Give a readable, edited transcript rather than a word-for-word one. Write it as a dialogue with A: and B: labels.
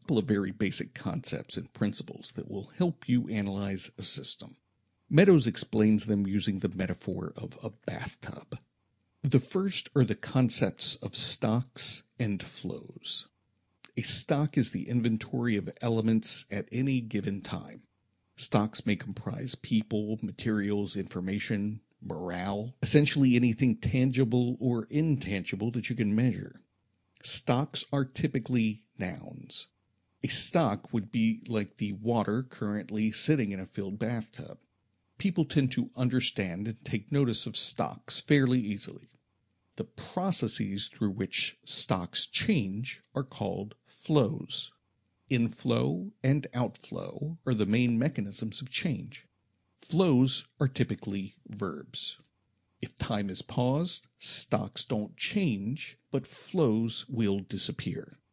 A: couple of very basic concepts and principles that will help you analyze a system. Meadows explains them using the metaphor of a bathtub. The first are the concepts of stocks and flows. A stock is the inventory of elements at any given time. Stocks may comprise people, materials, information, morale, essentially anything tangible or intangible that you can measure. Stocks are typically nouns. A stock would be like the water currently sitting in a filled bathtub. People tend to understand and take notice of stocks fairly easily. The processes through which stocks change are called flows. Inflow and outflow are the main mechanisms of change. Flows are typically verbs. If time is paused, stocks don't change, but flows will disappear.